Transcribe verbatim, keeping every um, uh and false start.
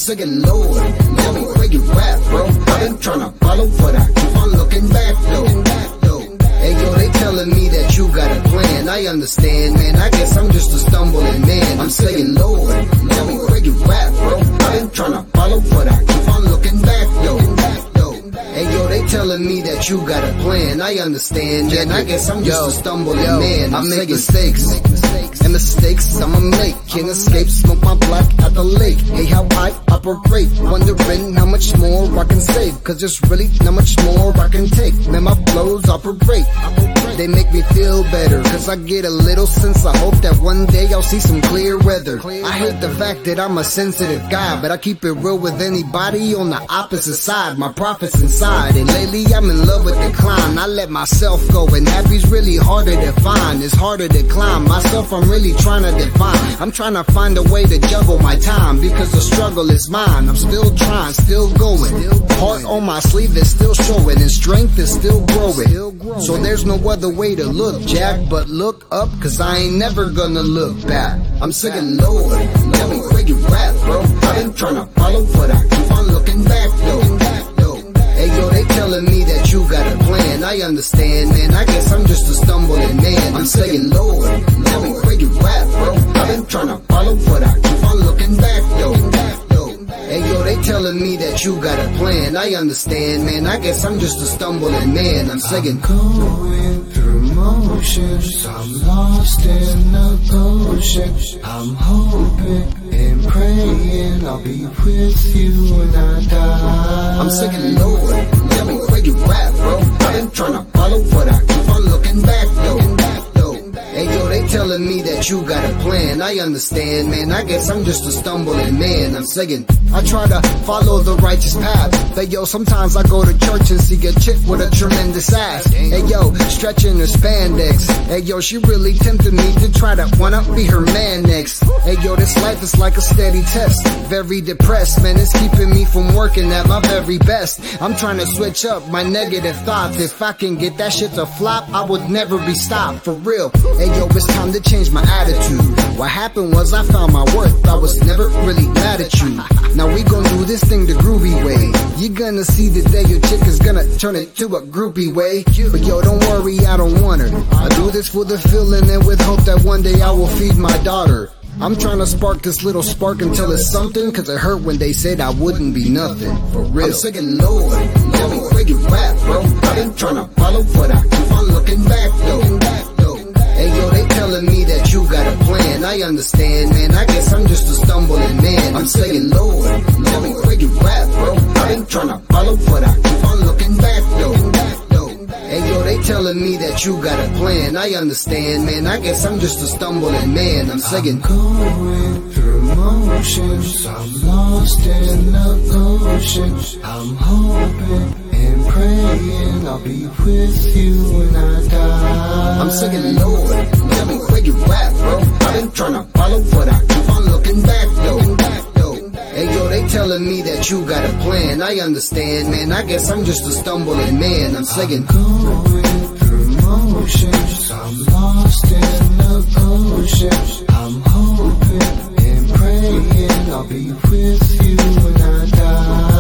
singing, Lord, tell me where you at, bro. I've been tryna follow, but I keep on looking back, though. Hey, yo, they telling me that you got a plan. I understand, man. I guess I'm just a stumbling man. I'm saying, Lord, tell me where you at, bro. I've been tryna follow, but I keep on looking back, though. Hey, yo, they telling me that you got a plan. I understand, man. I guess I'm just yo, a stumbling yo, man. I make mistakes, and mistakes I'ma make. Can't escape, smoke my black at the lake. Hey, how I operate, wondering how much more I can save. Cause there's really not much more I can take. Man, my flows operate, they make me feel better. Cause I get a little sense, I hope that one day I'll see some clear weather. I hate the fact that I'm a sensitive guy, but I keep it real with anybody on the opposite side. My profit's inside, and lately I'm in love with the climb. I let myself go, and happy's really harder to find. It's harder to climb, myself I'm really trying to define. I'm trying to find a way to juggle my time, because the struggle is mine. I'm still trying, still going. Heart on my sleeve is still showing, and strength is still growing. So there's no other way to look, Jack, but look up, cause I ain't never gonna look back. I'm singing, Lord, tell me where you at, bro. I've been tryna follow, but I keep on looking back, though. Hey, yo, they telling me that you got a plan. I understand, man. I guess I'm just a stumbling man. I'm saying, Lord, tell me where you at, bro. I've been tryna follow, but I keep on looking back, though. Hey, yo, they telling me that you got a plan. I understand, man. I guess I'm just a stumbling man. I'm saying, going through motions, I'm lost in the ocean. I'm hoping and praying I'll be with you when I die. I'm singing, Lord, tell me where you at, bro. I've been tryna follow, but I keep on looking back, though. Hey, yo, they telling me that you got a plan. I understand, man. I guess I'm just a stumbling man. I'm saying, I try to follow the righteous path. But yo, sometimes I go to church and see a chick with a tremendous ass. Hey, yo, stretching her spandex. Hey, yo, she really tempted me to try to wanna be her man next. Hey, yo, this life is like a steady test. Very depressed, man. It's keeping me from working at my very best. I'm trying to switch up my negative thoughts. If I can get that shit to flop, I would never be stopped, for real. Hey, yo, it's time to change my attitude. What happened was I found my worth. I was never really mad at you. Now we gon' do this thing the groovy way. You're gonna see the day your chick is gonna turn it to a groupie way. But yo, don't worry, I don't want her. I do this for the feeling and with hope that one day I will feed my daughter. I'm trying to spark this little spark until it's something, cause it hurt when they said I wouldn't be nothing, for real. I'm singing, Lord, tell me where you at, bro. I've been tryna follow, but I keep on looking back, though. Hey, yo, they telling me that you got a plan. I understand, man. I guess I'm just a stumbling man. I'm saying, Lord, tell me where you at, bro. I've been tryna follow, but I keep on looking back, though. Hey, yo, they telling me that you got a plan. I understand, man. I guess I'm just a stumbling man. I'm saying, I'm going through motions, I'm lost in the ocean. I'm hoping and praying I'll be with you when I die. I'm singing, Lord, tell me where you at, bro. I've been tryna follow, but I keep on looking back, though. Hey, yo, they telling me that you got a plan. I understand, man. I guess I'm just a stumbling man. I'm saying, I'm going through motions, I'm lost in the ocean. I'm hoping and praying I'll be with you when I die.